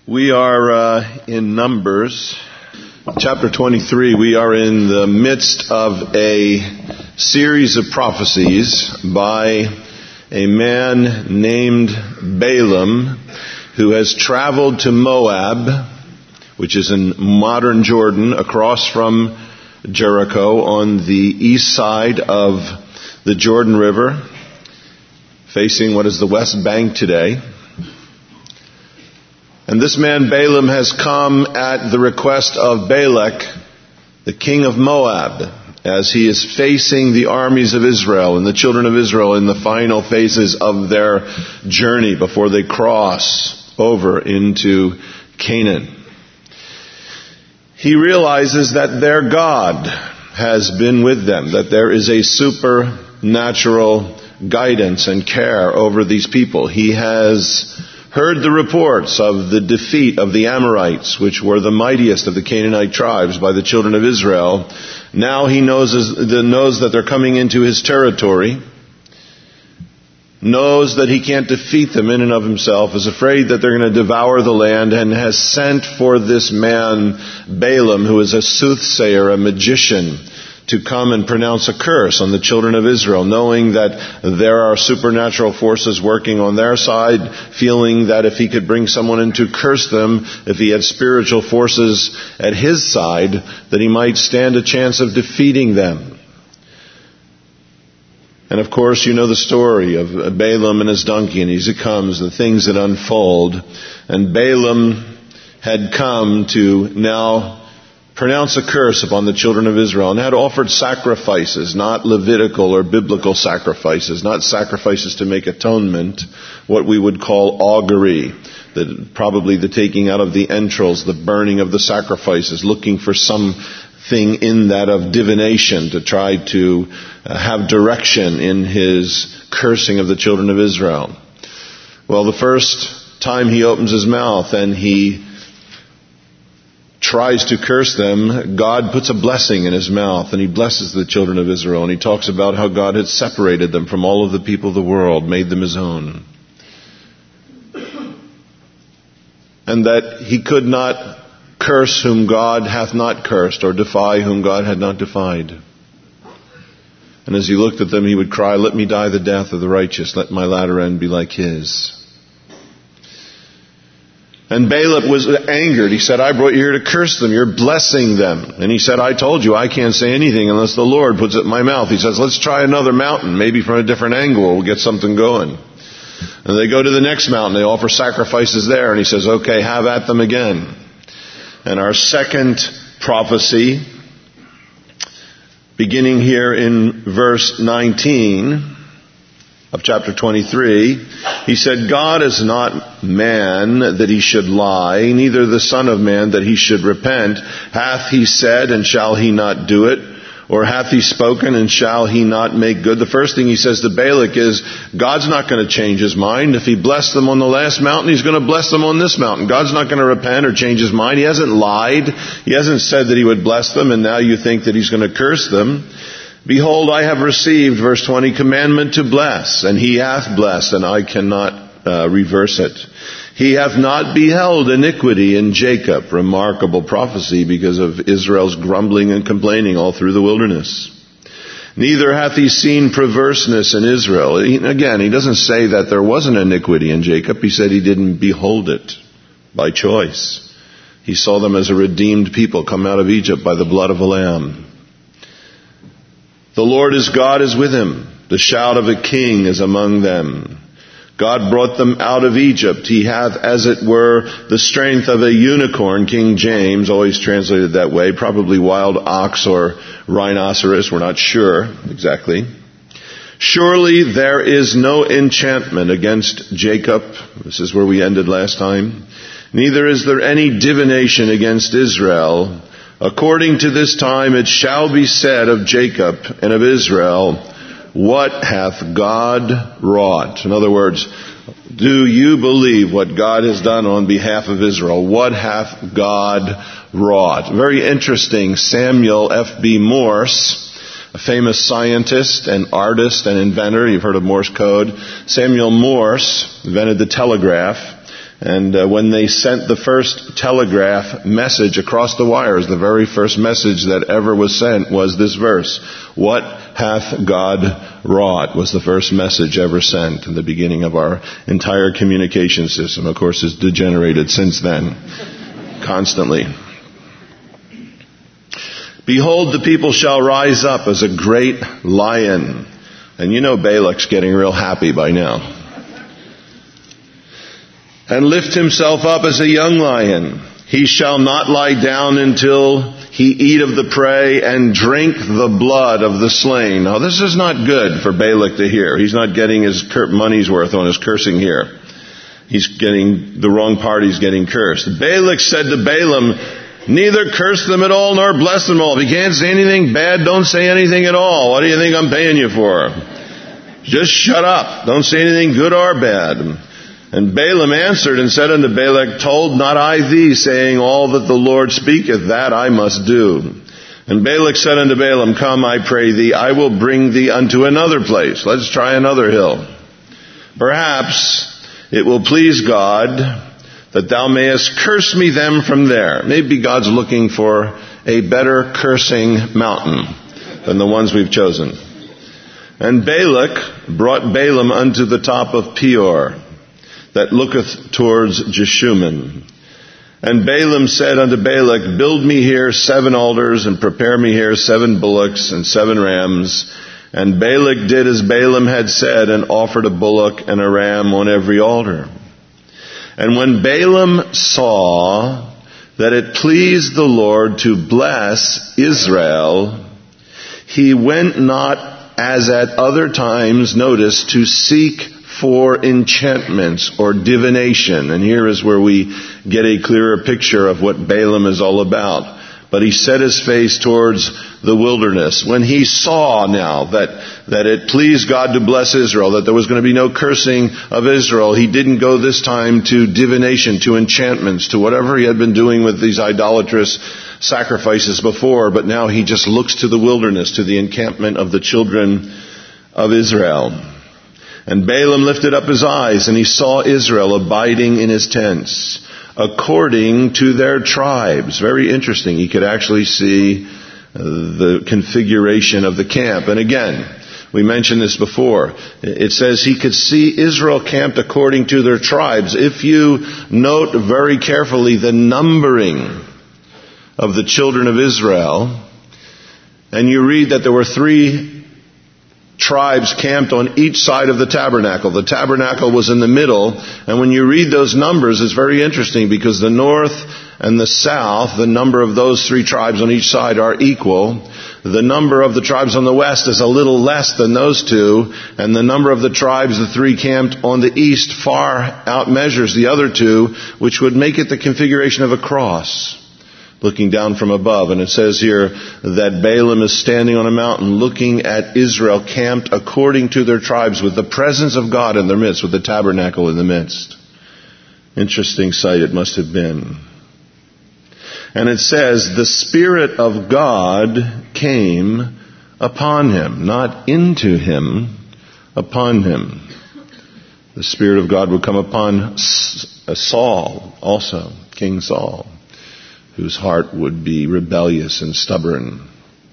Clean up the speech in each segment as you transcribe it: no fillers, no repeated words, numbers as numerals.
We are in Numbers, chapter 23. We are in the midst of a series of prophecies by a man named Balaam, who has traveled to Moab, which is in modern Jordan, across from Jericho on the east side of the Jordan River, facing what is the West Bank today. And this man Balaam has come at the request of Balak, the king of Moab, as he is facing the armies of Israel and the children of Israel in the final phases of their journey before they cross over into Canaan. He realizes that their God has been with them, that there is a supernatural guidance and care over these people. He has heard the reports of the defeat of the Amorites, which were the mightiest of the Canaanite tribes, by the children of Israel. Now he knows that they're coming into his territory, knows that he can't defeat them in and of himself, is afraid that they're going to devour the land, and has sent for this man Balaam, who is a soothsayer, a magician, to come and pronounce a curse on the children of Israel, knowing that there are supernatural forces working on their side, feeling that if he could bring someone in to curse them, if he had spiritual forces at his side, that he might stand a chance of defeating them. And of course, you know the story of Balaam and his donkey, and as it comes, the things that unfold. And Balaam had come to now pronounce a curse upon the children of Israel, and had offered sacrifices, not Levitical or biblical sacrifices, not sacrifices to make atonement, what we would call augury, probably the taking out of the entrails, the burning of the sacrifices, looking for something in that of divination to try to have direction in his cursing of the children of Israel. Well, the first time he opens his mouth and he tries to curse them, God puts a blessing in his mouth, and he blesses the children of Israel, and he talks about how God had separated them from all of the people of the world, made them his own, and that he could not curse whom God hath not cursed, or defy whom God had not defied. And as he looked at them, he would cry, "Let me die the death of the righteous, let my latter end be like his." And Balak was angered. He said, "I brought you here to curse them. You're blessing them." And he said, "I told you I can't say anything unless the Lord puts it in my mouth." He says, "Let's try another mountain. Maybe from a different angle we'll get something going." And they go to the next mountain. They offer sacrifices there. And he says, "Okay, have at them again." And our second prophecy, beginning here in verse 19 of chapter 23, he said, "God is not man that he should lie, neither the Son of Man that he should repent. Hath he said, and shall he not do it? Or hath he spoken, and shall he not make good?" The first thing he says to Balak is, God's not going to change his mind. If he blessed them on the last mountain, he's going to bless them on this mountain. God's not going to repent or change his mind. He hasn't lied. He hasn't said that he would bless them, and now you think that he's going to curse them. "Behold, I have received," verse 20, "commandment to bless, and he hath blessed, and I cannot reverse it. He hath not beheld iniquity in Jacob." Remarkable prophecy because of Israel's grumbling and complaining all through the wilderness. "Neither hath he seen perverseness in Israel." Again, he doesn't say that there wasn't iniquity in Jacob. He said he didn't behold it by choice. He saw them as a redeemed people come out of Egypt by the blood of a lamb. "The Lord his God is with him. The shout of a king is among them. God brought them out of Egypt. He hath, as it were, the strength of a unicorn." King James always translated that way. Probably wild ox or rhinoceros. We're not sure exactly. "Surely there is no enchantment against Jacob." This is where we ended last time. "Neither is there any divination against Israel. According to this time it shall be said of Jacob and of Israel, what hath God wrought?" In other words, do you believe what God has done on behalf of Israel? What hath God wrought? Very interesting. Samuel F.B. Morse, a famous scientist and artist and inventor. You've heard of Morse code. Samuel Morse invented the telegraph. And when they sent the first telegraph message across the wires, the very first message that ever was sent was this verse. What hath God wrought was the first message ever sent. And the beginning of our entire communication system, of course, has degenerated since then, constantly. Behold, the people shall rise up as a great lion. And you know Balak's getting real happy by now. And lift himself up as a young lion. He shall not lie down until he eat of the prey and drink the blood of the slain. Now this is not good for Balak to hear. He's not getting his money's worth on his cursing here. He's getting the wrong part. He's getting cursed. Balak said to Balaam, neither curse them at all nor bless them all. If you can't say anything bad, don't say anything at all. What do you think I'm paying you for? Just shut up. Don't say anything good or bad. And Balaam answered and said unto Balak, told not I thee, saying, all that the Lord speaketh, that I must do. And Balak said unto Balaam, come, I pray thee, I will bring thee unto another place. Let's try another hill. Perhaps it will please God that thou mayest curse me them from there. Maybe God's looking for a better cursing mountain than the ones we've chosen. And Balak brought Balaam unto the top of Peor, that looketh towards Jeshurun. And Balaam said unto Balak, build me here 7 altars, and prepare me here 7 bullocks and 7 rams. And Balak did as Balaam had said, and offered a bullock and a ram on every altar. And when Balaam saw that it pleased the Lord to bless Israel, he went not as at other times, notice, to seek for enchantments or divination. And here is where we get a clearer picture of what Balaam is all about. But he set his face towards the wilderness. When he saw now that it pleased God to bless Israel, that there was going to be no cursing of Israel, he didn't go this time to divination, to enchantments, to whatever he had been doing with these idolatrous sacrifices before. But now he just looks to the wilderness, to the encampment of the children of Israel. And Balaam lifted up his eyes, and he saw Israel abiding in his tents, according to their tribes. Very interesting. He could actually see the configuration of the camp. And again, we mentioned this before. It says he could see Israel camped according to their tribes. If you note very carefully the numbering of the children of Israel, and you read that there were 3 tribes camped on each side of the tabernacle. The tabernacle was in the middle, and when you read those numbers, it's very interesting because the north and the south, the number of those 3 tribes on each side are equal. The number of the tribes on the west is a little less than those 2, and the number of the tribes, the 3 camped on the east, far outmeasures the other 2, which would make it the configuration of a cross, looking down from above. And it says here that Balaam is standing on a mountain looking at Israel camped according to their tribes, with the presence of God in their midst, with the tabernacle in the midst. Interesting sight it must have been. And it says the Spirit of God came upon him, not into him, upon him. The Spirit of God would come upon Saul also, King Saul, whose heart would be rebellious and stubborn.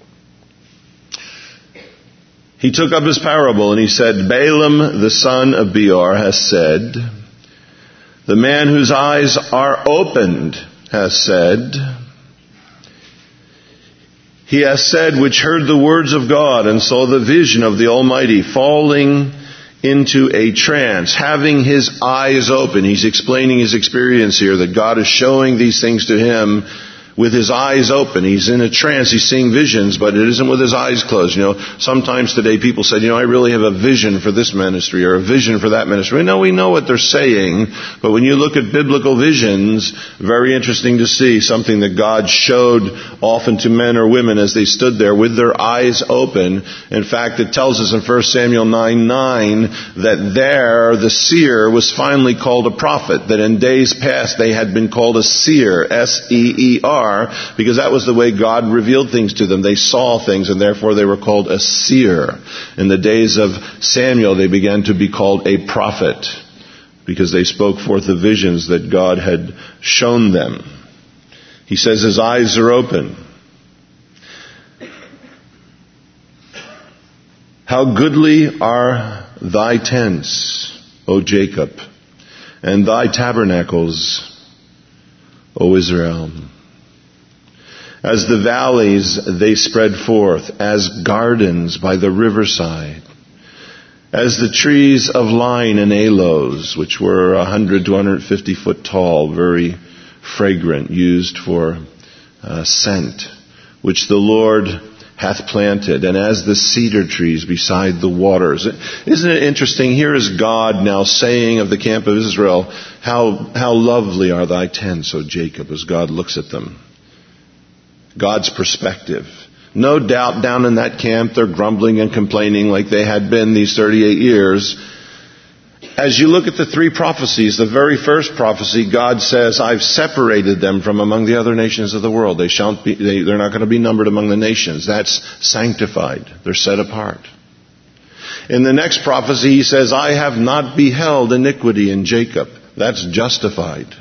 He took up his parable and he said, Balaam the son of Beor has said, the man whose eyes are opened has said, he has said, which heard the words of God and saw the vision of the Almighty, falling into a trance, having his eyes open. He's explaining his experience here, that God is showing these things to him with his eyes open. He's in a trance. He's seeing visions, but it isn't with his eyes closed. Sometimes today people say, I really have a vision for this ministry or a vision for that ministry. We know what they're saying, but when you look at biblical visions, very interesting to see something that God showed often to men or women as they stood there with their eyes open. In fact, it tells us in 1 Samuel 9:9 that there the seer was finally called a prophet, that in days past they had been called a seer, S-E-E-R, because that was the way God revealed things to them. They saw things, and therefore they were called a seer. In the days of Samuel, they began to be called a prophet, because they spoke forth the visions that God had shown them. He says his eyes are open. How goodly are thy tents, O Jacob, and thy tabernacles, O Israel. As the valleys they spread forth, as gardens by the riverside, as the trees of line and aloes, which were 100 to 150 foot tall, very fragrant, used for scent, which the Lord hath planted, and as the cedar trees beside the waters. Isn't it interesting? Here is God now saying of the camp of Israel, how lovely are thy tents, O Jacob, as God looks at them. God's perspective. No doubt down in that camp they're grumbling and complaining like they had been these 38 years. As you look at the three prophecies, the very first prophecy, God says, I've separated them from among the other nations of the world. They're not going to be numbered among the nations. That's sanctified. They're set apart. In the next prophecy, he says, I have not beheld iniquity in Jacob. That's justified.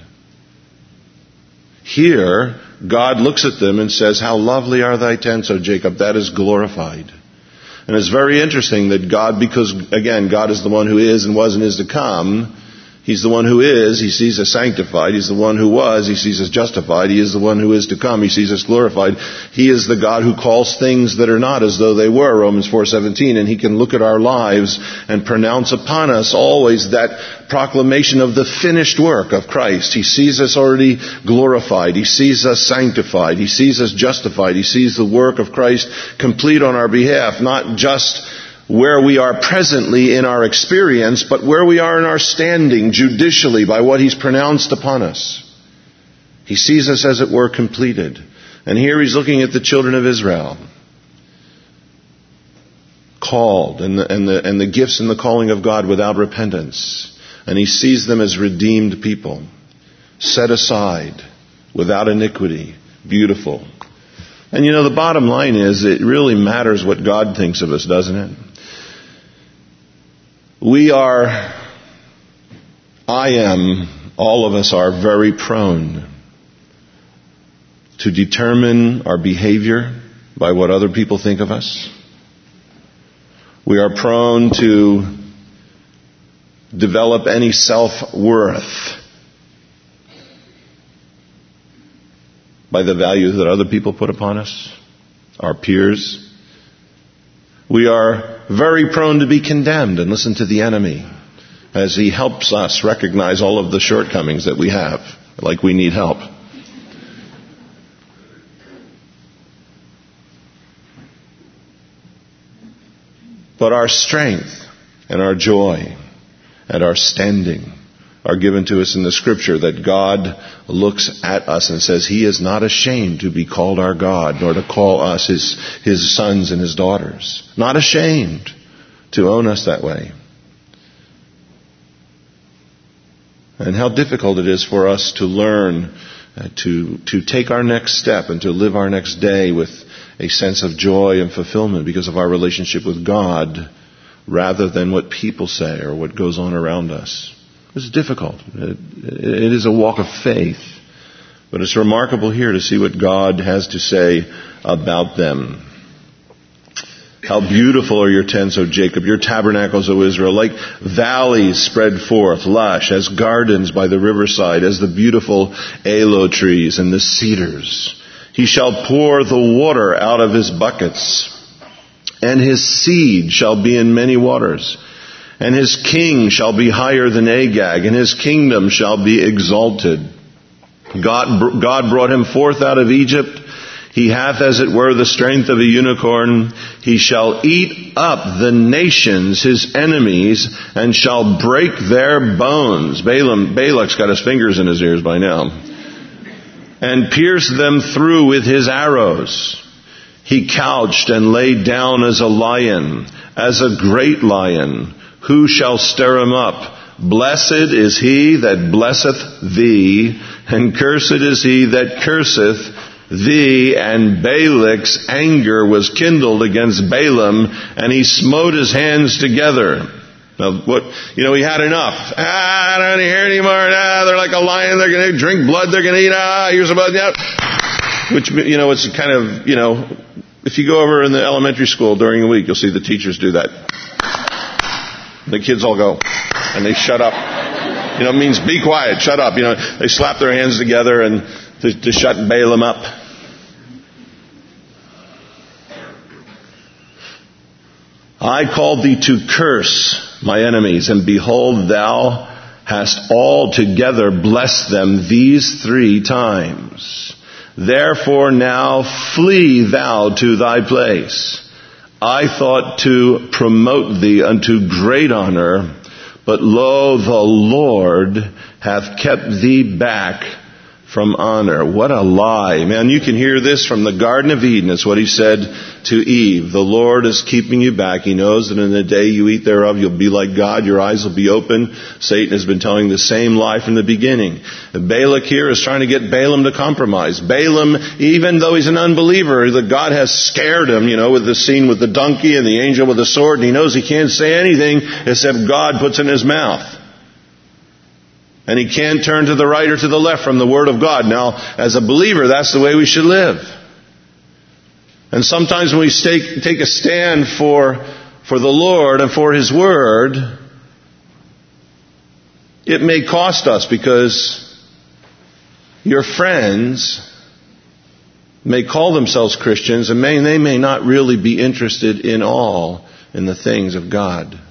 Here, God looks at them and says, how lovely are thy tents, O Jacob. That is glorified. And it's very interesting that God, because again, God is the one who is and was and is to come. He's the one who is. He sees us sanctified. He's the one who was. He sees us justified. He is the one who is to come. He sees us glorified. He is the God who calls things that are not as though they were, Romans 4:17. And he can look at our lives and pronounce upon us always that proclamation of the finished work of Christ. He sees us already glorified. He sees us sanctified. He sees us justified. He sees the work of Christ complete on our behalf, not just where we are presently in our experience, but where we are in our standing judicially by what he's pronounced upon us. He sees us, as it were, completed. And here he's looking at the children of Israel, called, and the gifts and the calling of God without repentance. And he sees them as redeemed people, set aside, without iniquity, beautiful. And you know, the bottom line is, it really matters what God thinks of us, doesn't it? All of us are very prone to determine our behavior by what other people think of us. We are prone to develop any self-worth by the value that other people put upon us, our peers. We are very prone to be condemned and listen to the enemy as he helps us recognize all of the shortcomings that we have, like we need help. But our strength and our joy and our standing are given to us in the Scripture, that God looks at us and says he is not ashamed to be called our God, nor to call us his sons and his daughters. Not ashamed to own us that way. And how difficult it is for us to learn to take our next step and to live our next day with a sense of joy and fulfillment because of our relationship with God, rather than what people say or what goes on around us. It's difficult. It is a walk of faith. But it's remarkable here to see what God has to say about them. How beautiful are your tents, O Jacob, your tabernacles, O Israel, like valleys spread forth, lush, as gardens by the riverside, as the beautiful aloe trees and the cedars. He shall pour the water out of his buckets, and his seed shall be in many waters. And his king shall be higher than Agag, and his kingdom shall be exalted. God brought him forth out of Egypt. He hath, as it were, the strength of a unicorn. He shall eat up the nations, his enemies, and shall break their bones. Balak's got his fingers in his ears by now. And pierce them through with his arrows. He couched and lay down as a lion, as a great lion. Who shall stir him up? Blessed is he that blesseth thee, and cursed is he that curseth thee. And Balak's anger was kindled against Balaam, and he smote his hands together. Now, he had enough. I don't want to hear anymore. They're like a lion. They're going to drink blood. They're going to eat. Here's about that. Which, it's kind of, if you go over in the elementary school during the week, you'll see the teachers do that. The kids all go, and they shut up. It means be quiet, shut up. They slap their hands together and to shut Balaam up. I called thee to curse my enemies, and behold, thou hast altogether blessed them these 3 times. Therefore now flee thou to thy place. I thought to promote thee unto great honor, but lo, the Lord hath kept thee back from honor. What a lie. Man, you can hear this from the Garden of Eden. It's what he said to Eve. The Lord is keeping you back. He knows that in the day you eat thereof, you'll be like God. Your eyes will be open. Satan has been telling the same lie from the beginning. Balak here is trying to get Balaam to compromise. Balaam, even though he's an unbeliever, that God has scared him, with the scene with the donkey and the angel with the sword, and he knows he can't say anything except God puts in his mouth. And he can't turn to the right or to the left from the Word of God. Now, as a believer, that's the way we should live. And sometimes when we take a stand for the Lord and for His Word, it may cost us, because your friends may call themselves Christians and they may not really be interested in the things of God.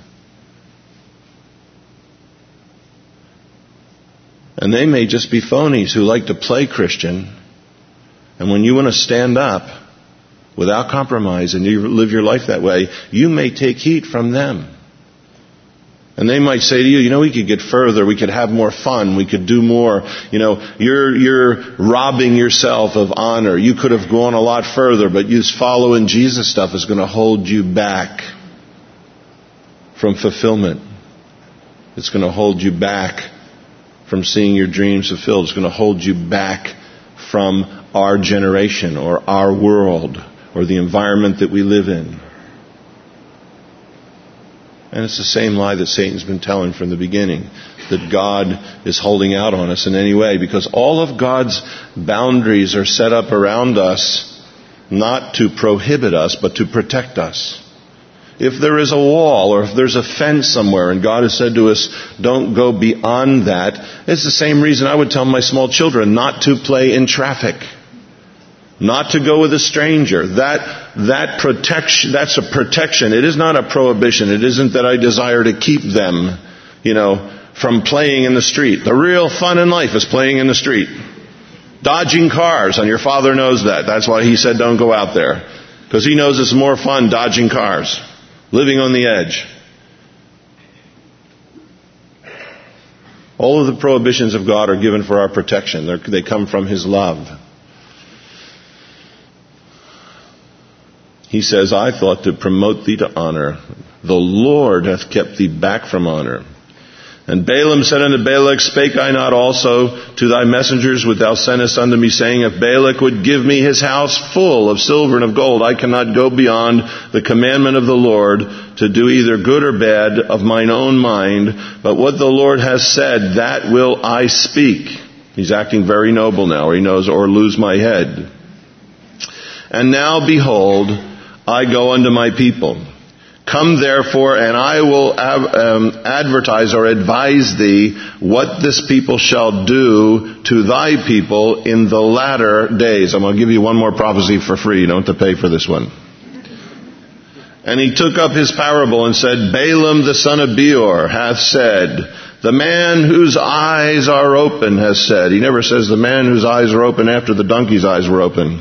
And they may just be phonies who like to play Christian. And when you want to stand up without compromise and you live your life that way, you may take heat from them. And they might say to you, we could get further, we could have more fun, we could do more. You're robbing yourself of honor. You could have gone a lot further, but you following Jesus stuff is going to hold you back from fulfillment. It's going to hold you back from seeing your dreams fulfilled. It's going to hold you back from our generation or our world or the environment that we live in. And it's the same lie that Satan's been telling from the beginning, that God is holding out on us in any way, because all of God's boundaries are set up around us not to prohibit us, but to protect us. If there is a wall or if there's a fence somewhere and God has said to us, don't go beyond that, it's the same reason I would tell my small children not to play in traffic, not to go with a stranger. That protection, that's a protection. It is not a prohibition. It isn't that I desire to keep them, from playing in the street. The real fun in life is playing in the street. Dodging cars, and your father knows that. That's why he said don't go out there. Because he knows it's more fun dodging cars. Living on the edge. All of the prohibitions of God are given for our protection. They come from His love. He says, I thought to promote thee to honor. The Lord hath kept thee back from honor. And Balaam said unto Balak, spake I not also to thy messengers which thou sentest unto me, saying, if Balak would give me his house full of silver and of gold, I cannot go beyond the commandment of the Lord to do either good or bad of mine own mind. But what the Lord has said, that will I speak. He's acting very noble now, or he knows, or lose my head. And now behold, I go unto my people. Come therefore, and I will advertise or advise thee what this people shall do to thy people in the latter days. I'm going to give you one more prophecy for free. You don't have to pay for this one. And he took up his parable and said, Balaam the son of Beor hath said, the man whose eyes are open has said. He never says the man whose eyes are open after the donkey's eyes were open.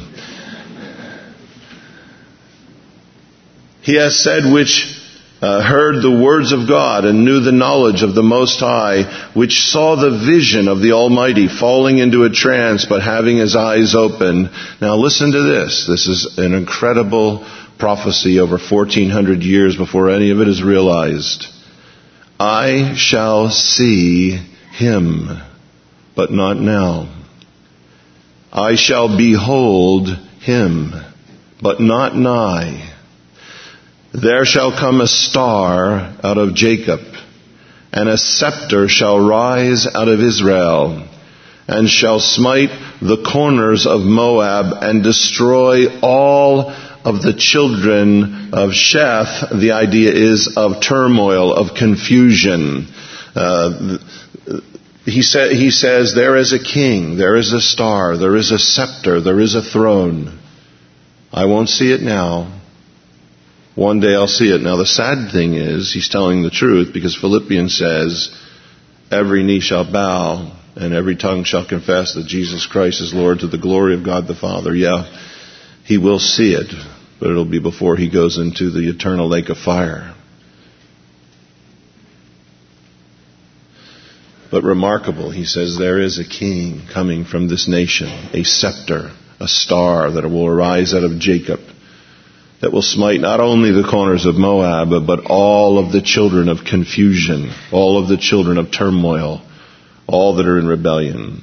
He has said, which heard the words of God and knew the knowledge of the Most High, which saw the vision of the Almighty, falling into a trance, but having his eyes open. Now listen to this. This is an incredible prophecy over 1400 years before any of it is realized. I shall see him, but not now. I shall behold him, but not nigh. There shall come a star out of Jacob, and a scepter shall rise out of Israel, and shall smite the corners of Moab, and destroy all of the children of Sheth. The idea is of turmoil, of confusion. He says, there is a king, there is a star, there is a scepter, there is a throne. I won't see it now. One day I'll see it. Now the sad thing is, he's telling the truth, because Philippians says, every knee shall bow and every tongue shall confess that Jesus Christ is Lord, to the glory of God the Father. Yeah, he will see it, but it'll be before he goes into the eternal lake of fire. But remarkable, he says, there is a king coming from this nation, a scepter, a star that will arise out of Jacob, that will smite not only the corners of Moab, but all of the children of confusion, all of the children of turmoil, all that are in rebellion.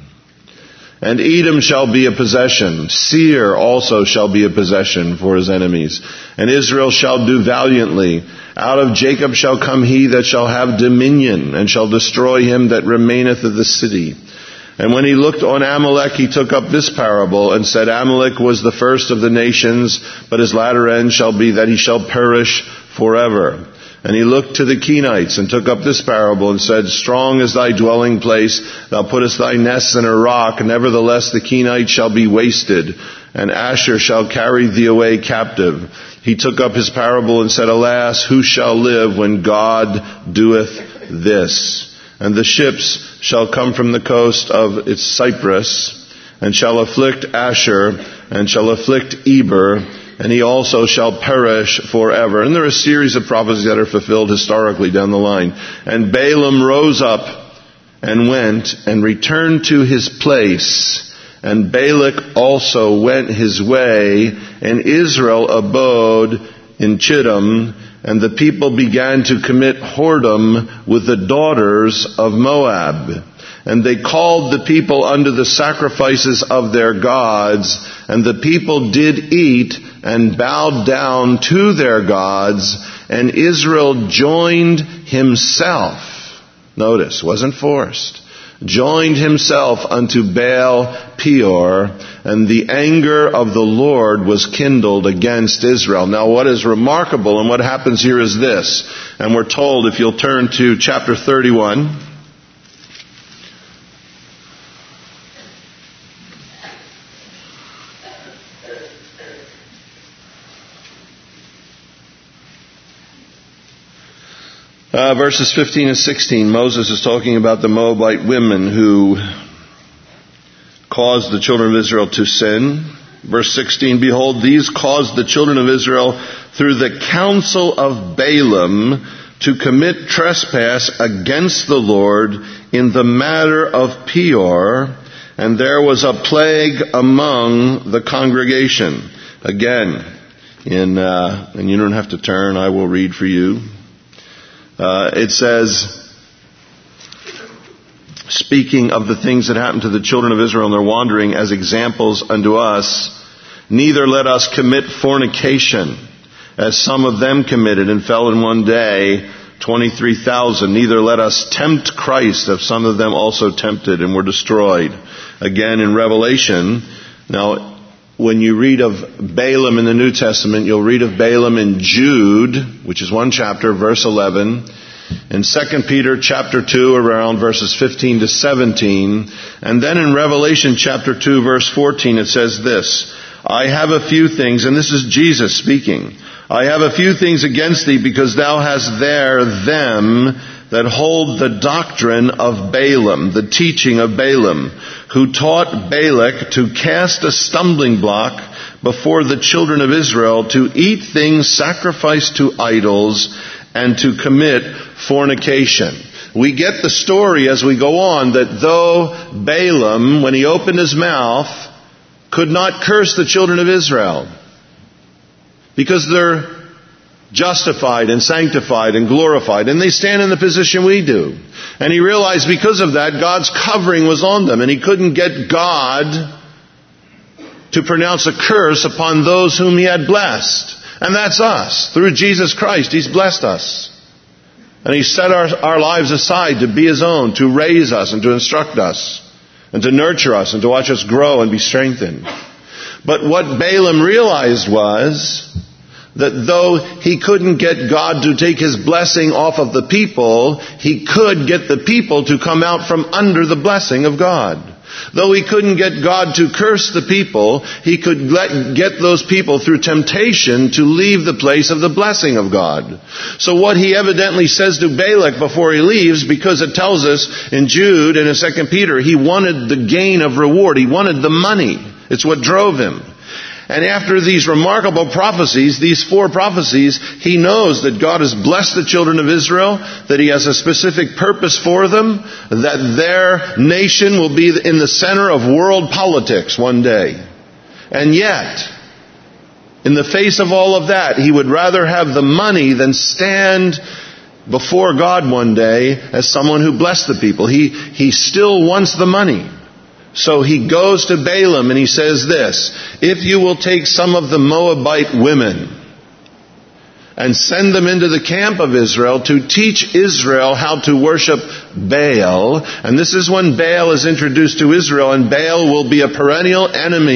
And Edom shall be a possession. Seir also shall be a possession for his enemies. And Israel shall do valiantly. Out of Jacob shall come he that shall have dominion, and shall destroy him that remaineth of the city. And when he looked on Amalek, he took up this parable, and said, Amalek was the first of the nations, but his latter end shall be that he shall perish forever. And he looked to the Kenites, and took up this parable, and said, Strong is thy dwelling place, thou puttest thy nests in a rock, nevertheless the Kenites shall be wasted, and Asher shall carry thee away captive. He took up his parable and said, Alas, who shall live when God doeth this? And the ships shall come from the coast of its Cyprus, and shall afflict Asher, and shall afflict Eber, and he also shall perish forever. And there are a series of prophecies that are fulfilled historically down the line. And Balaam rose up and went and returned to his place. And Balak also went his way, and Israel abode in Chittim, and the people began to commit whoredom with the daughters of Moab. And they called the people unto the sacrifices of their gods, and the people did eat and bowed down to their gods, and Israel joined himself. Notice, wasn't forced. Joined himself unto Baal Peor, and the anger of the Lord was kindled against Israel. Now what is remarkable and what happens here is this, and we're told, if you'll turn to chapter 31, verses 15 and 16, Moses is talking about the Moabite women who caused the children of Israel to sin. Verse 16, Behold, these caused the children of Israel through the counsel of Balaam to commit trespass against the Lord in the matter of Peor, and there was a plague among the congregation. Again, and you don't have to turn, I will read for you. It says, speaking of the things that happened to the children of Israel in their wandering as examples unto us, neither let us commit fornication, as some of them committed and fell in one day 23,000. Neither let us tempt Christ, as some of them also tempted and were destroyed. Again in Revelation, now when you read of Balaam in the New Testament, you'll read of Balaam in Jude, which is one chapter, verse 11. In 2 Peter chapter 2, around verses 15 to 17. And then in Revelation chapter 2, verse 14, it says this, I have a few things, and this is Jesus speaking, I have a few things against thee, because thou hast there them that hold the doctrine of Balaam, the teaching of Balaam, who taught Balak to cast a stumbling block before the children of Israel, to eat things sacrificed to idols, and to commit fornication. We get the story as we go on that though Balaam, when he opened his mouth, could not curse the children of Israel, because they're justified and sanctified and glorified, and they stand in the position we do. And he realized because of that, God's covering was on them, and he couldn't get God to pronounce a curse upon those whom he had blessed. And that's us. Through Jesus Christ, He's blessed us. And He set our lives aside to be His own, to raise us and to instruct us, and to nurture us and to watch us grow and be strengthened. But what Balaam realized was that though he couldn't get God to take His blessing off of the people, he could get the people to come out from under the blessing of God. Though he couldn't get God to curse the people, he could get those people through temptation to leave the place of the blessing of God. So what he evidently says to Balak before he leaves, because it tells us in Jude and in 2 Peter, he wanted the gain of reward. He wanted the money. It's what drove him. And after these remarkable prophecies, these 4 prophecies, he knows that God has blessed the children of Israel, that He has a specific purpose for them, that their nation will be in the center of world politics one day. And yet, in the face of all of that, he would rather have the money than stand before God one day as someone who blessed the people. He still wants the money. So he goes to Balaam and he says this, if you will take some of the Moabite women and send them into the camp of Israel to teach Israel how to worship Baal. And this is when Baal is introduced to Israel, and Baal will be a perennial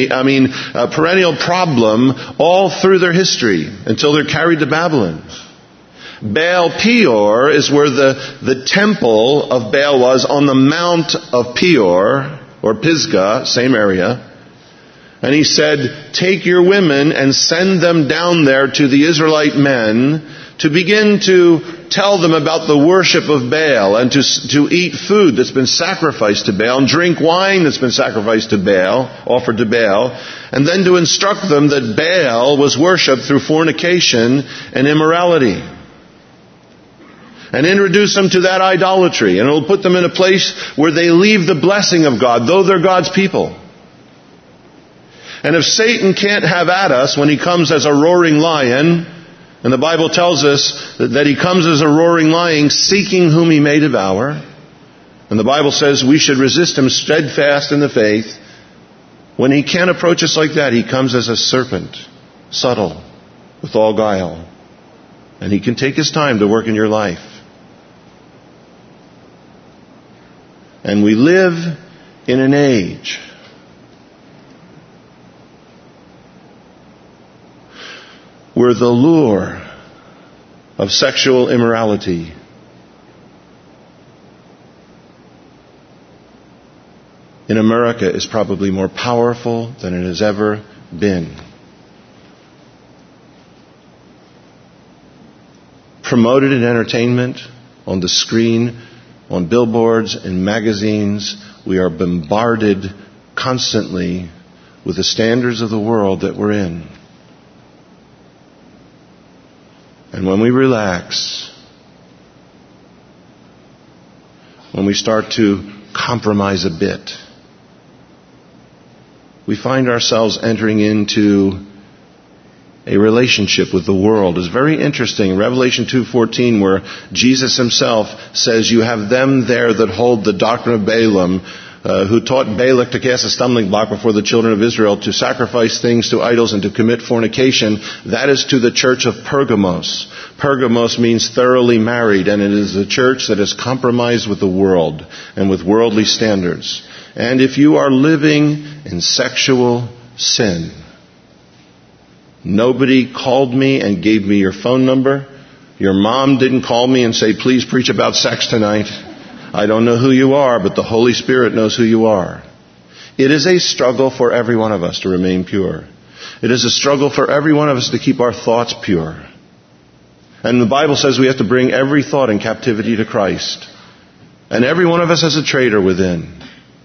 a perennial problem all through their history until they're carried to Babylon. Baal Peor is where the temple of Baal was, on the Mount of Peor, or Pisgah, same area. And he said, take your women and send them down there to the Israelite men to begin to tell them about the worship of Baal, and to eat food that's been sacrificed to Baal, and drink wine that's been sacrificed to Baal, offered to Baal, and then to instruct them that Baal was worshipped through fornication and immorality. And introduce them to that idolatry. And it will put them in a place where they leave the blessing of God, though they're God's people. And if Satan can't have at us when he comes as a roaring lion, and the Bible tells us that he comes as a roaring lion, seeking whom he may devour. And the Bible says we should resist him steadfast in the faith. When he can't approach us like that, he comes as a serpent, subtle, with all guile. And he can take his time to work in your life. And we live in an age where the lure of sexual immorality in America is probably more powerful than it has ever been. Promoted in entertainment, on the screen, on billboards, in magazines, we are bombarded constantly with the standards of the world that we're in. And when we relax, when we start to compromise a bit, we find ourselves entering into a relationship with the world. Is very interesting. Revelation 2:14, where Jesus himself says, you have them there that hold the doctrine of Balaam, who taught Balak to cast a stumbling block before the children of Israel, to sacrifice things to idols and to commit fornication. That is to the church of Pergamos. Pergamos means thoroughly married, and it is a church that is compromised with the world and with worldly standards. And if you are living in sexual sin, nobody called me and gave me your phone number. Your mom didn't call me and say, please preach about sex tonight. I don't know who you are, but the Holy Spirit knows who you are. It is a struggle for every one of us to remain pure. It is a struggle for every one of us to keep our thoughts pure. And the Bible says we have to bring every thought in captivity to Christ. And every one of us has a traitor within.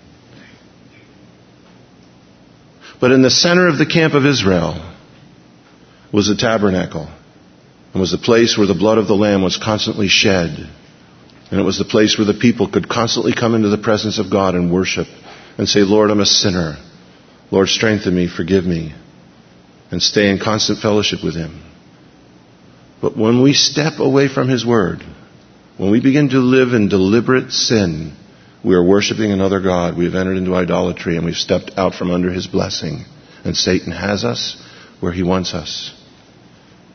But in the center of the camp of Israel was a tabernacle, and was the place where the blood of the Lamb was constantly shed. And it was the place where the people could constantly come into the presence of God and worship and say, Lord, I'm a sinner. Lord, strengthen me, forgive me, and stay in constant fellowship with Him. But when we step away from His Word, when we begin to live in deliberate sin, we are worshiping another God. We have entered into idolatry, and we've stepped out from under His blessing. And Satan has us where he wants us.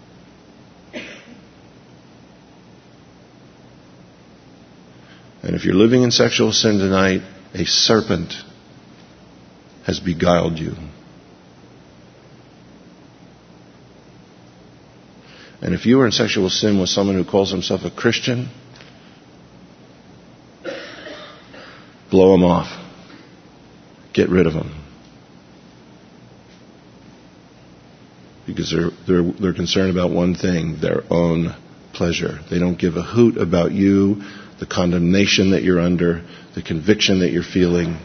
if you're living in sexual sin tonight, a serpent has beguiled you. And if you are in sexual sin with someone who calls himself a Christian, blow him off. Get rid of him. Because they're concerned about one thing, their own pleasure. They don't give a hoot about you, the condemnation that you're under, the conviction that you're feeling.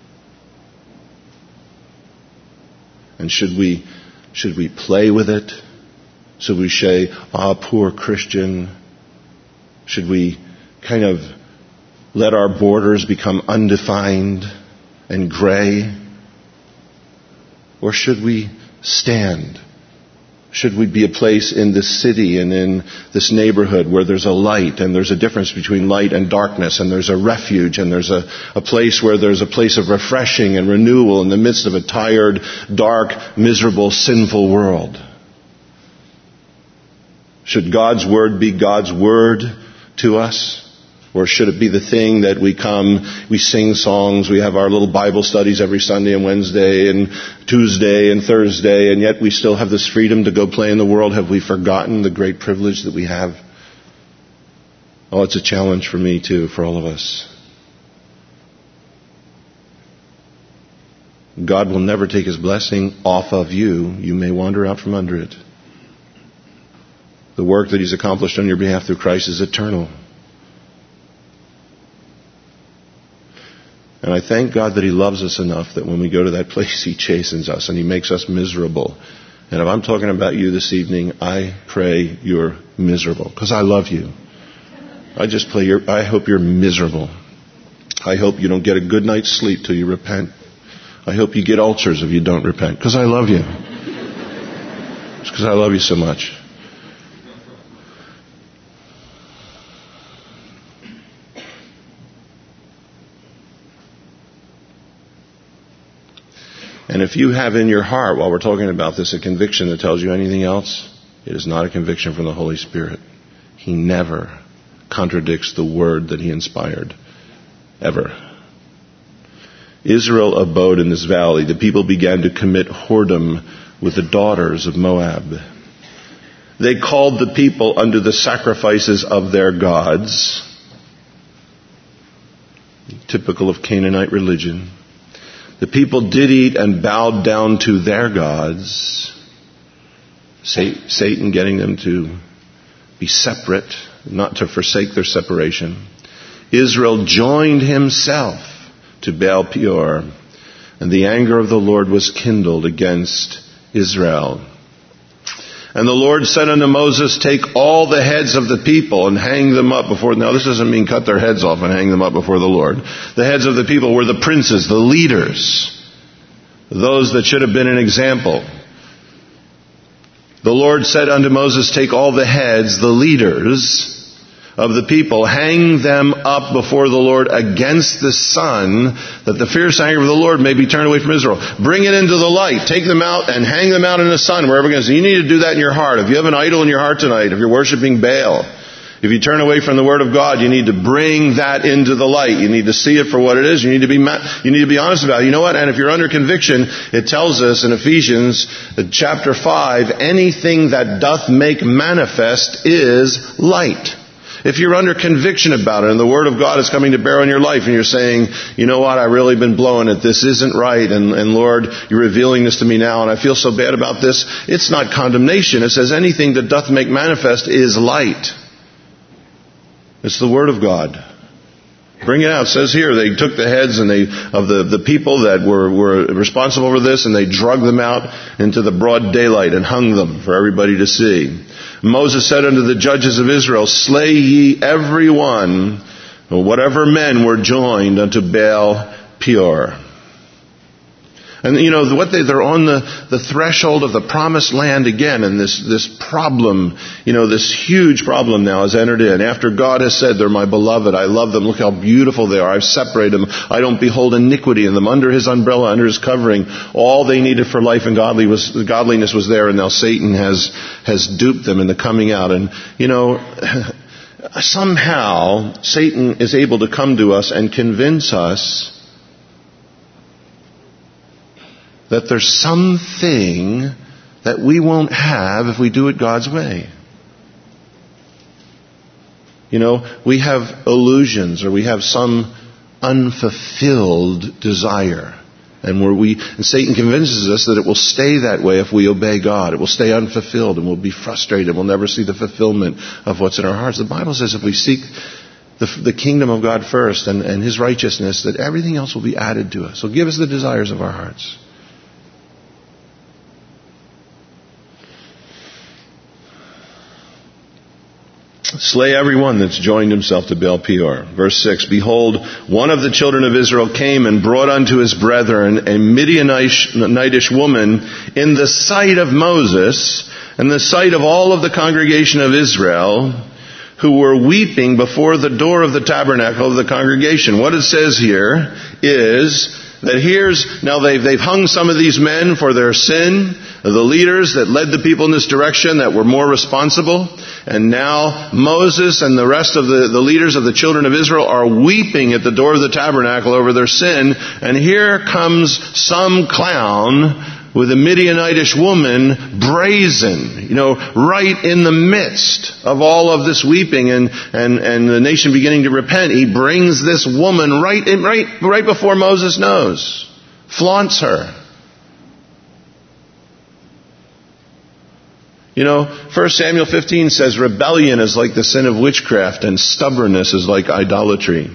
And should we play with it? Should we say, poor Christian? Should we kind of let our borders become undefined and gray? Or should we stand? Should we be a place in this city and in this neighborhood where there's a light and there's a difference between light and darkness and there's a refuge and there's a place where there's a place of refreshing and renewal in the midst of a tired, dark, miserable, sinful world? Should God's Word be God's Word to us? Or should it be the thing that we sing songs, we have our little Bible studies every Sunday and Wednesday and Tuesday and Thursday, and yet we still have this freedom to go play in the world? Have we forgotten the great privilege that we have? Oh, it's a challenge for me too, for all of us. God will never take His blessing off of you. You may wander out from under it. The work that He's accomplished on your behalf through Christ is eternal. And I thank God that He loves us enough that when we go to that place, He chastens us and He makes us miserable. And if I'm talking about you this evening, I pray you're miserable, because I love you. I hope you're miserable. I hope you don't get a good night's sleep till you repent. I hope you get ulcers if you don't repent, because I love you. It's because I love you so much. And if you have in your heart, while we're talking about this, a conviction that tells you anything else, it is not a conviction from the Holy Spirit. He never contradicts the word that He inspired. Ever. Israel abode in this valley. The people began to commit whoredom with the daughters of Moab. They called the people unto the sacrifices of their gods. Typical of Canaanite religion. The people did eat and bowed down to their gods. Satan getting them to be separate, not to forsake their separation. Israel joined himself to Baal Peor, and the anger of the Lord was kindled against Israel. And the Lord said unto Moses, take all the heads of the people and hang them up before... Now this doesn't mean cut their heads off and hang them up before the Lord. The heads of the people were the princes, the leaders, those that should have been an example. The Lord said unto Moses, take all the heads, the leaders of the people, hang them up before the Lord against the sun, that the fierce anger of the Lord may be turned away from Israel. Bring it into the light. Take them out and hang them out in the sun, wherever it goes. You need to do that in your heart. If you have an idol in your heart tonight, if you're worshiping Baal, if you turn away from the Word of God, you need to bring that into the light. You need to see it for what it is. You need to be honest about it. You know what? And if you're under conviction, it tells us in Ephesians chapter 5, anything that doth make manifest is light. If you're under conviction about it and the Word of God is coming to bear on your life and you're saying, you know what, I've really been blowing it, this isn't right, and Lord, you're revealing this to me now and I feel so bad about this, it's not condemnation. It says anything that doth make manifest is light. It's the Word of God. Bring it out. It says here, they took the heads of the people that were responsible for this and they dragged them out into the broad daylight and hung them for everybody to see. Moses said unto the judges of Israel, slay ye every one, whatever men were joined unto Baal Peor. And you know, they're on the threshold of the promised land again, and this problem, this huge problem now has entered in. After God has said, they're my beloved, I love them, look how beautiful they are, I've separated them, I don't behold iniquity in them, under His umbrella, under His covering, all they needed for life and godliness was there, and now Satan has duped them into coming out. And somehow Satan is able to come to us and convince us that there's something that we won't have if we do it God's way. We have illusions, or we have some unfulfilled desire. And Satan convinces us that it will stay that way if we obey God. It will stay unfulfilled, and we'll be frustrated. We'll never see the fulfillment of what's in our hearts. The Bible says if we seek the kingdom of God first and His righteousness, that everything else will be added to us. So give us the desires of our hearts. Slay everyone that's joined himself to Baal Peor. Verse 6, behold, one of the children of Israel came and brought unto his brethren a Midianitish woman in the sight of Moses and the sight of all of the congregation of Israel, who were weeping before the door of the tabernacle of the congregation. What it says here is that now they've hung some of these men for their sin, the leaders that led the people in this direction that were more responsible. And now Moses and the rest of the leaders of the children of Israel are weeping at the door of the tabernacle over their sin. And here comes some clown with a Midianitish woman, brazen, right in the midst of all of this weeping and the nation beginning to repent. He brings this woman right before Moses' nose, flaunts her. 1 Samuel 15 says rebellion is like the sin of witchcraft and stubbornness is like idolatry.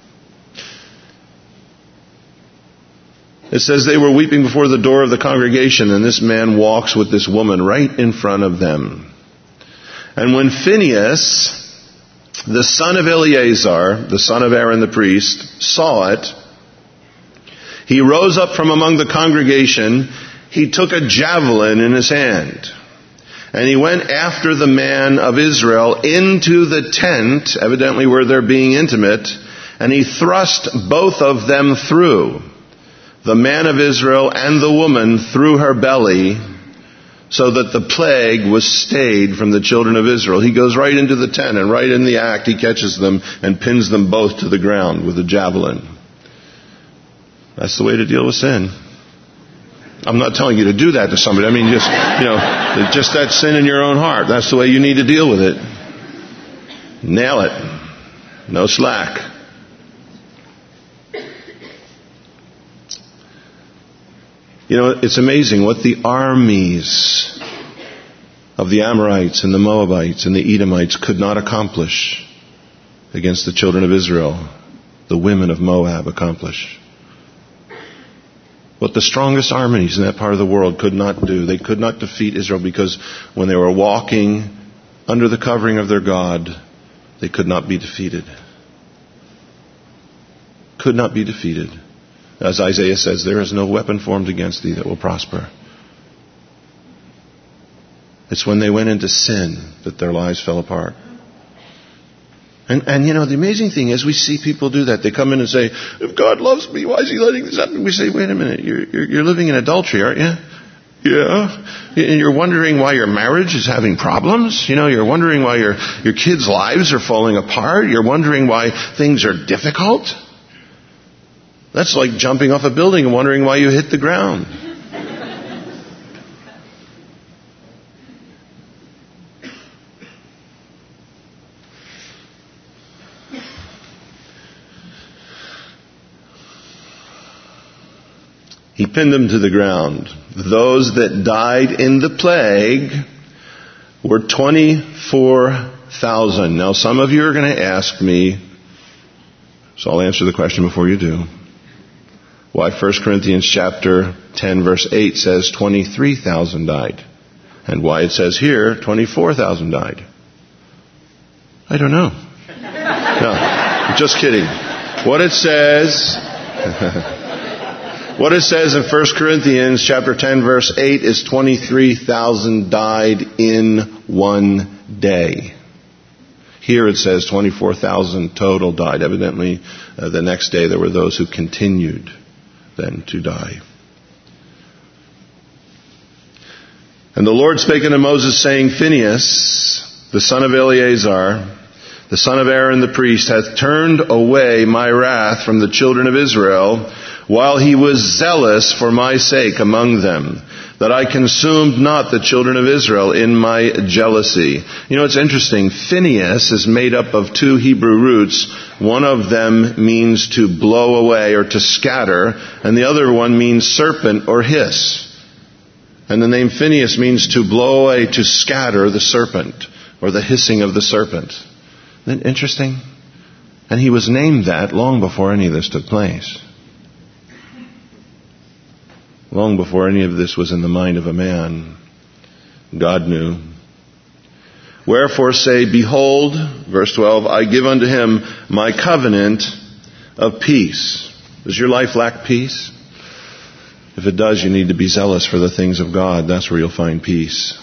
It says they were weeping before the door of the congregation, and this man walks with this woman right in front of them. And when Phinehas, the son of Eleazar, the son of Aaron the priest, saw it, he rose up from among the congregation. He took a javelin in his hand. And he went after the man of Israel into the tent, evidently where they're being intimate, and he thrust both of them through, the man of Israel and the woman through her belly, so that the plague was stayed from the children of Israel. He goes right into the tent, and right in the act he catches them and pins them both to the ground with a javelin. That's the way to deal with sin. I'm not telling you to do that to somebody. I mean, just that sin in your own heart. That's the way you need to deal with it. Nail it. No slack. It's amazing what the armies of the Amorites and the Moabites and the Edomites could not accomplish against the children of Israel. The women of Moab accomplish. What the strongest armies in that part of the world could not do. They could not defeat Israel because when they were walking under the covering of their God, they could not be defeated. Could not be defeated. As Isaiah says, there is no weapon formed against thee that will prosper. It's when they went into sin that their lives fell apart. And the amazing thing is we see people do that. They come in and say, if God loves me, why is He letting this happen? We say, wait a minute, you're living in adultery, aren't you? Yeah. And you're wondering why your marriage is having problems. You're wondering why your kids' lives are falling apart. You're wondering why things are difficult. That's like jumping off a building and wondering why you hit the ground. He pinned them to the ground. Those that died in the plague were 24,000. Now some of you are going to ask me, so I'll answer the question before you do, why 1 Corinthians chapter 10 verse 8 says 23,000 died. And why it says here 24,000 died. I don't know. No, I'm just kidding. What it says... What it says in 1 Corinthians chapter 10 verse 8 is 23,000 died in one day. Here it says 24,000 total died. Evidently, the next day there were those who continued then to die. And the Lord spake unto Moses, saying, Phinehas, the son of Eleazar, the son of Aaron the priest, hath turned away my wrath from the children of Israel, while he was zealous for my sake among them, that I consumed not the children of Israel in my jealousy. You know, it's interesting. Phinehas is made up of two Hebrew roots. One of them means to blow away or to scatter, and the other one means serpent or hiss. And the name Phinehas means to blow away, to scatter the serpent, or the hissing of the serpent. Isn't that interesting? And he was named that long before any of this took place. Long before any of this was in the mind of a man. God knew. Wherefore say, behold, verse 12, I give unto him my covenant of peace. Does your life lack peace? If it does, you need to be zealous for the things of God. That's where you'll find peace.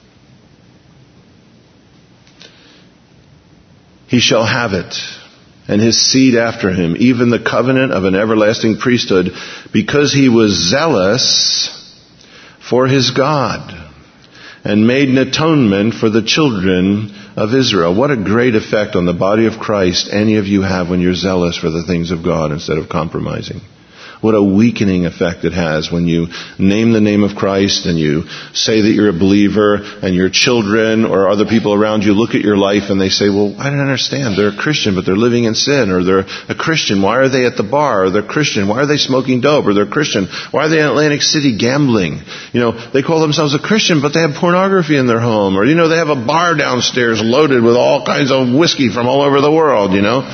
He shall have it, and his seed after him, even the covenant of an everlasting priesthood, because he was zealous for his God, and made an atonement for the children of Israel. What a great effect on the body of Christ any of you have when you're zealous for the things of God instead of compromising. What a weakening effect it has when you name the name of Christ and you say that you're a believer, and your children or other people around you look at your life and they say, well, I don't understand. They're a Christian, but they're living in sin. Or they're a Christian. Why are they at the bar? Or they're Christian. Why are they smoking dope? Or they're Christian. Why are they in Atlantic City gambling? You know, they call themselves a Christian, but they have pornography in their home. Or, you know, they have a bar downstairs loaded with all kinds of whiskey from all over the world, you know.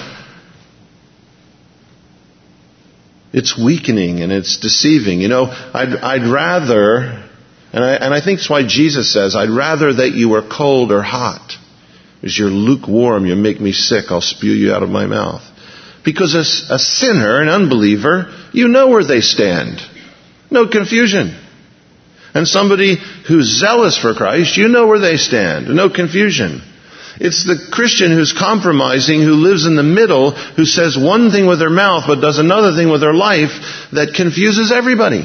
It's weakening and it's deceiving. You know, I'd rather, and I think that's why Jesus says, I'd rather that you were cold or hot. Because you're lukewarm, you make me sick, I'll spew you out of my mouth. Because a sinner, an unbeliever, you know where they stand. No confusion. And somebody who's zealous for Christ, you know where they stand. No confusion. It's the Christian who's compromising, who lives in the middle, who says one thing with their mouth but does another thing with their life, that confuses everybody.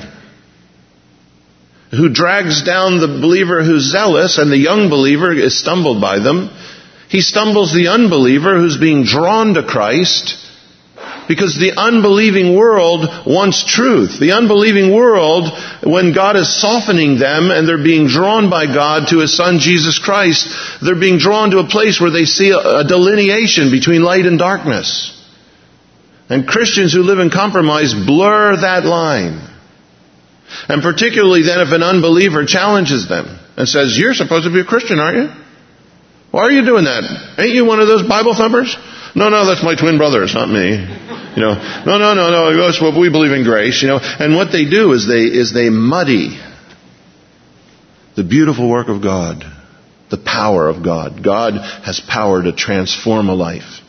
Who drags down the believer who's zealous, and the young believer is stumbled by them. He stumbles the unbeliever who's being drawn to Christ, because the unbelieving world wants truth. The unbelieving world, when God is softening them and they're being drawn by God to His Son Jesus Christ, they're being drawn to a place where they see a delineation between light and darkness. And Christians who live in compromise blur that line. And particularly then if an unbeliever challenges them and says, you're supposed to be a Christian, aren't you? Why are you doing that? Ain't you one of those Bible thumpers? No, that's my twin brother. It's not me. You know, no. That's what we believe in grace. You know, and what they do is they muddy the beautiful work of God, the power of God. God has power to transform a life,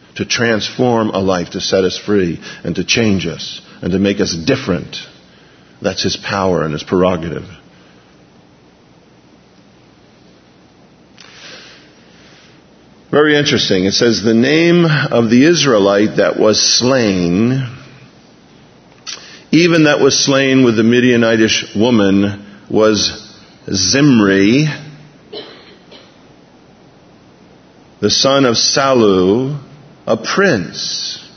to set us free, and to change us, and to make us different. That's His power and His prerogative. Very interesting. It says, the name of the Israelite that was slain, even that was slain with the Midianitish woman, was Zimri, the son of Salu, a prince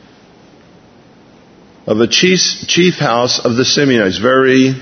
of a chief house of the Simeonites. Very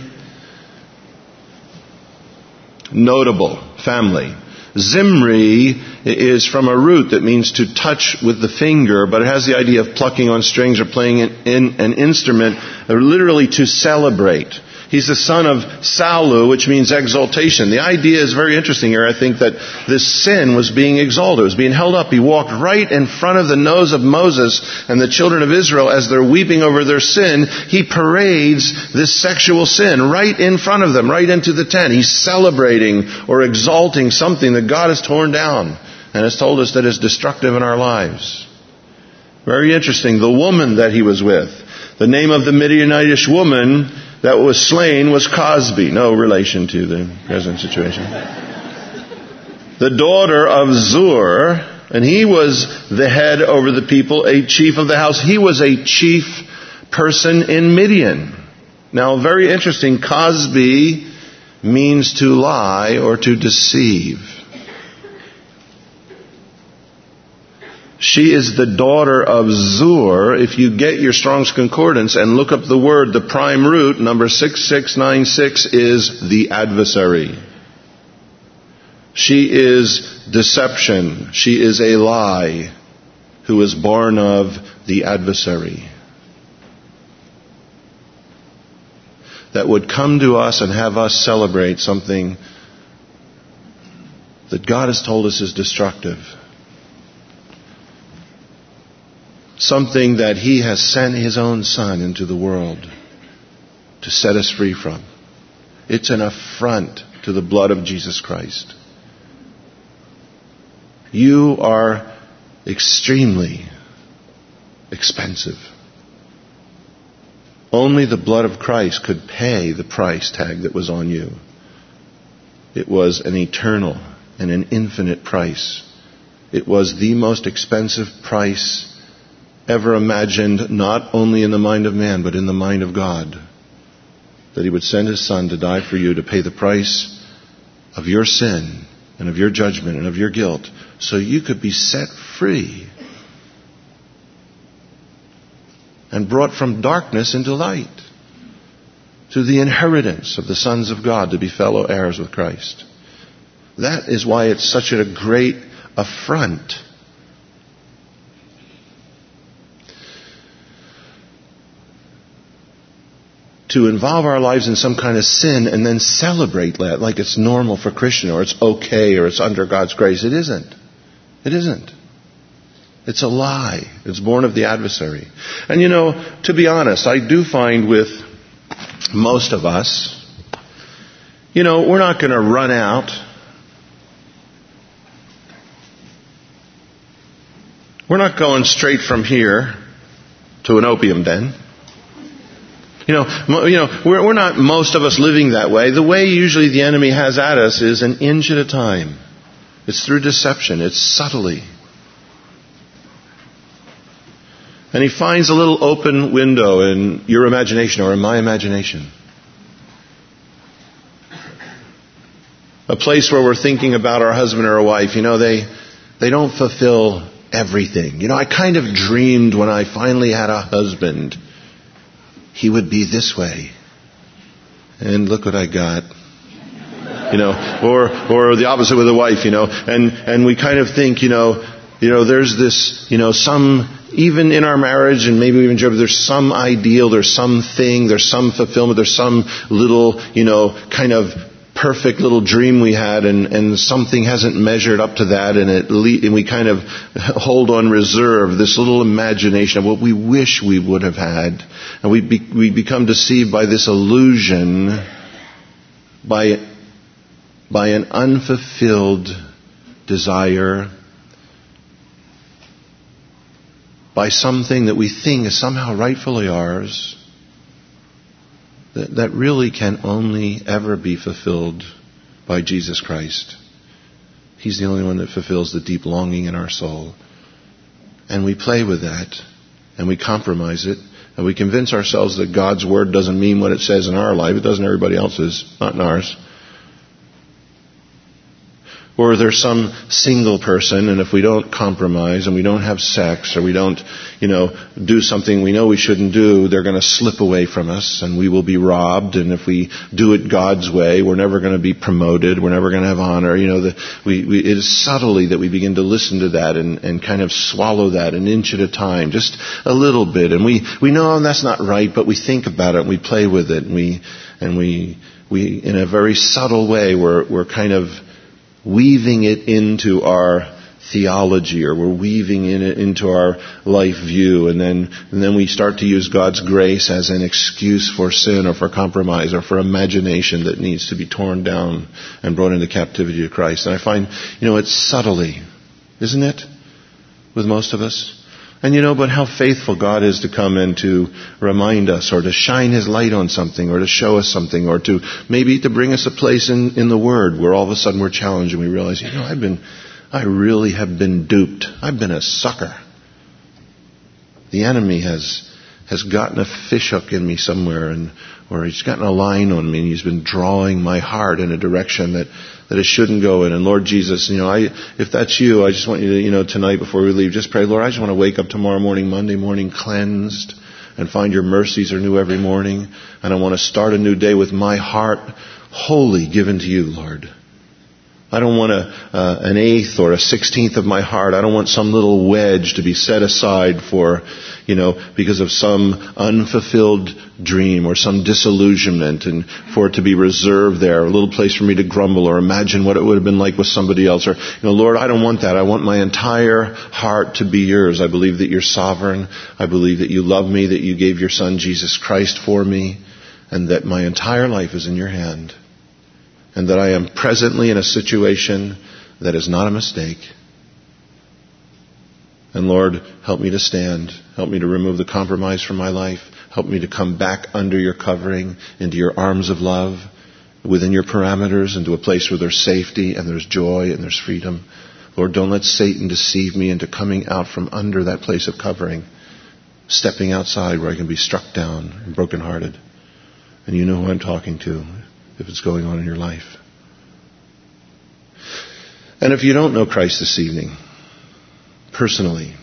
notable family. Zimri is from a root that means to touch with the finger, but it has the idea of plucking on strings or playing in an instrument, or literally to celebrate. He's the son of Salu, which means exaltation. The idea is very interesting here. I think that this sin was being exalted. It was being held up. He walked right in front of the nose of Moses and the children of Israel as they're weeping over their sin. He parades this sexual sin right in front of them, right into the tent. He's celebrating or exalting something that God has torn down and has told us that is destructive in our lives. Very interesting. The woman that he was with, the name of the Midianitish woman that was slain was Cosbi. No relation to the present situation. The daughter of Zur, and he was the head over the people, a chief of the house. He was a chief person in Midian. Now, very interesting. Cosbi means to lie or to deceive. She is the daughter of Zur. If you get your Strong's Concordance and look up the word, the prime root, number 6696, is the adversary. She is deception. She is a lie who is born of the adversary. That would come to us and have us celebrate something that God has told us is destructive. Something that He has sent His own Son into the world to set us free from. It's an affront to the blood of Jesus Christ. You are extremely expensive. Only the blood of Christ could pay the price tag that was on you. It was an eternal and an infinite price. It was the most expensive price ever imagined, not only in the mind of man, but in the mind of God. That He would send His Son to die for you, to pay the price of your sin and of your judgment and of your guilt, so you could be set free and brought from darkness into light, to the inheritance of the sons of God, to be fellow heirs with Christ. That is why it's such a great affront. To involve our lives in some kind of sin and then celebrate that like it's normal for Christian, or it's okay, or it's under God's grace. It isn't. It isn't. It's a lie. It's born of the adversary. And to be honest, I do find with most of us, we're not going to run out. We're not going straight from here to an opium den. We're not, most of us, living that way. The way usually the enemy has at us is an inch at a time. It's through deception. It's subtly. And he finds a little open window in your imagination or in my imagination. A place where we're thinking about our husband or our wife. They don't fulfill everything. I kind of dreamed when I finally had a husband, he would be this way. And look what I got. Or the opposite with a wife, and we kind of think, there's this, some, even in our marriage and maybe even there's some ideal, there's something, there's some fulfillment, there's some little, kind of perfect little dream we had, and something hasn't measured up to that, and we kind of hold on reserve this little imagination of what we wish we would have had, and we become deceived by this illusion, by an unfulfilled desire, by something that we think is somehow rightfully ours, that really can only ever be fulfilled by Jesus Christ. He's the only one that fulfills the deep longing in our soul. And we play with that, and we compromise it, and we convince ourselves that God's Word doesn't mean what it says in our life. It doesn't everybody else's, not in ours. Or there's some single person, and if we don't compromise and we don't have sex, or we don't, do something we know we shouldn't do, they're going to slip away from us and we will be robbed. And if we do it God's way, we're never going to be promoted. We're never going to have honor. It is subtly that we begin to listen to that and kind of swallow that an inch at a time, just a little bit. And we know that's not right, but we think about it and we play with it. And we in a very subtle way, we're kind of weaving it into our theology, or we're weaving it into our life view, and then we start to use God's grace as an excuse for sin or for compromise or for imagination that needs to be torn down and brought into captivity to Christ. And I find, it's subtly, isn't it, with most of us? And but how faithful God is to come and to remind us, or to shine His light on something, or to show us something, or to maybe to bring us a place in the Word where all of a sudden we're challenged and we realize, I really have been duped. I've been a sucker. The enemy has has gotten a fish hook in me somewhere, or he's gotten a line on me, and he's been drawing my heart in a direction that it shouldn't go in. And Lord Jesus, if that's you, I just want you to, tonight before we leave, just pray, Lord, I just want to wake up tomorrow morning, Monday morning, cleansed, and find your mercies are new every morning. And I want to start a new day with my heart wholly given to you, Lord. I don't want an eighth or a 16th of my heart. I don't want some little wedge to be set aside for, because of some unfulfilled dream or some disillusionment, and for it to be reserved there, a little place for me to grumble or imagine what it would have been like with somebody else. Or, Lord, I don't want that. I want my entire heart to be yours. I believe that you're sovereign. I believe that you love me, that you gave your Son, Jesus Christ, for me, and that my entire life is in your hand. And that I am presently in a situation that is not a mistake. And Lord, help me to stand. Help me to remove the compromise from my life. Help me to come back under your covering, into your arms of love, within your parameters, into a place where there's safety and there's joy and there's freedom. Lord, don't let Satan deceive me into coming out from under that place of covering, stepping outside where I can be struck down and brokenhearted. And you know who I'm talking to, if it's going on in your life. And if you don't know Christ this evening, personally,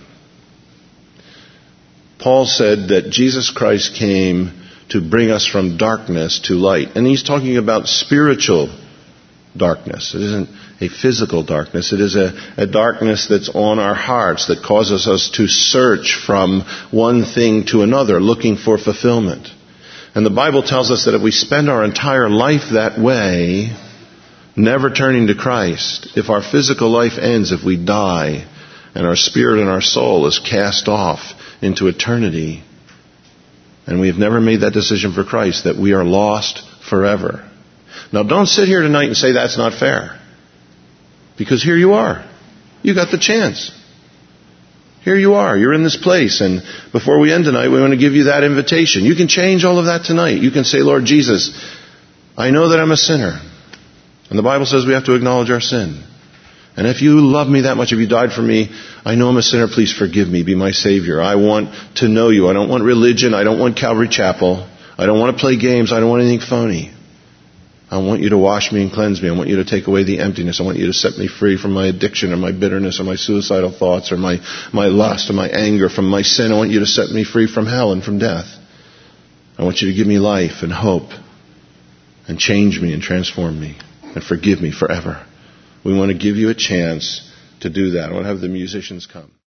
Paul said that Jesus Christ came to bring us from darkness to light. And he's talking about spiritual darkness. It isn't a physical darkness. It is a darkness that's on our hearts that causes us to search from one thing to another, looking for fulfillment. And the Bible tells us that if we spend our entire life that way, never turning to Christ, if our physical life ends, if we die, and our spirit and our soul is cast off into eternity, and we have never made that decision for Christ, that we are lost forever. Now don't sit here tonight and say that's not fair. Because here you are. You got the chance. Here you are. You're in this place. And before we end tonight, we want to give you that invitation. You can change all of that tonight. You can say, Lord Jesus, I know that I'm a sinner. And the Bible says we have to acknowledge our sin. And if you love me that much, if you died for me, I know I'm a sinner. Please forgive me. Be my Savior. I want to know you. I don't want religion. I don't want Calvary Chapel. I don't want to play games. I don't want anything phony. I want you to wash me and cleanse me. I want you to take away the emptiness. I want you to set me free from my addiction or my bitterness or my suicidal thoughts or my lust or my anger, from my sin. I want you to set me free from hell and from death. I want you to give me life and hope and change me and transform me and forgive me forever. We want to give you a chance to do that. I want to have the musicians come.